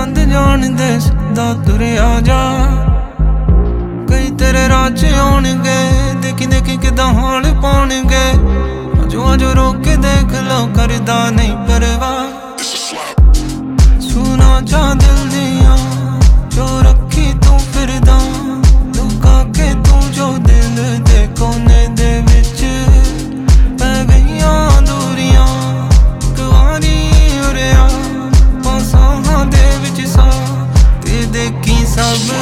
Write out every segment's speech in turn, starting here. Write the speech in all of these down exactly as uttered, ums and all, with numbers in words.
चांद जानदे सिद्धा तुरिया जा। कई तेरे राज आउणगे देखी देखी किदां हाल पाउणगे। अजो अजो रोक के देख लो करदा नहीं परवाह। सुना चा दिल दियां जो रखी तू फिरदा लुका के तू जो दिल दे कोने दे विच पै गईयां दूरियां। कुआरी उरिया पासां दे विच सा ते देखी सब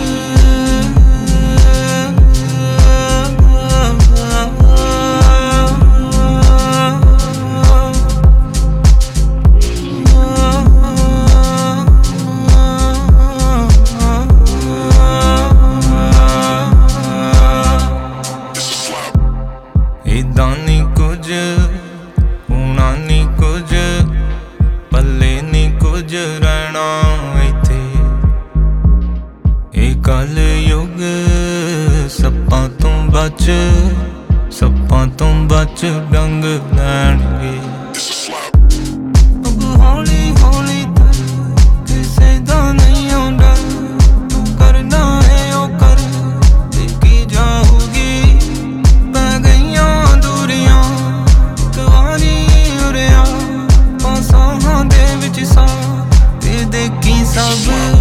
इदां नी कुछ होना नी कुछ पल्ले नी कुछ रहना इत्थे। ए कल युग सप्पां तों बच सप्पां तों बच डंग लैणगे। अब हौली हौली तर किसे दा नहीं आउंदा तू करना है ओ कर देखी जाऊगी। पै गईयां दूरियां कुआरी उरिया पासां दे विच सा ते देखी सब।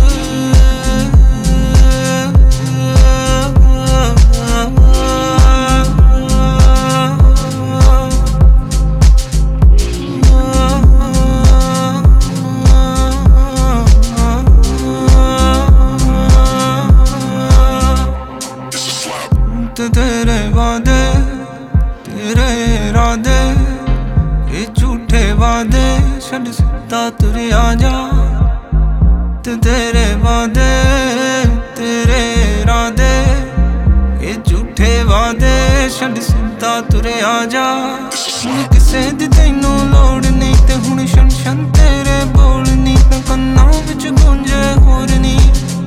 तेरे वादे तेरे इरादे ये झूठे वादे छड़ सिद्धा तुरिया जा। ते तेरे वादे तेरे इरादे ये झूठे वादे छड़ सिद्धा तुरिया जा। हुण किसे दी तैनू लोड़ नहीं ते हुण शन शन तेरे बोल नहीं ते कन्नां विच गूंजे होर नहीं।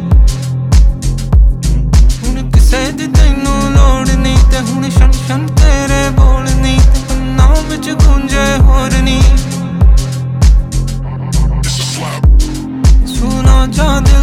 हुण किसे दी तैनू लोड़ नहीं ते हुण शन शन तेरे बोल नहीं ते कन्नां विच गूंजे होर नहीं। सुना चा दिल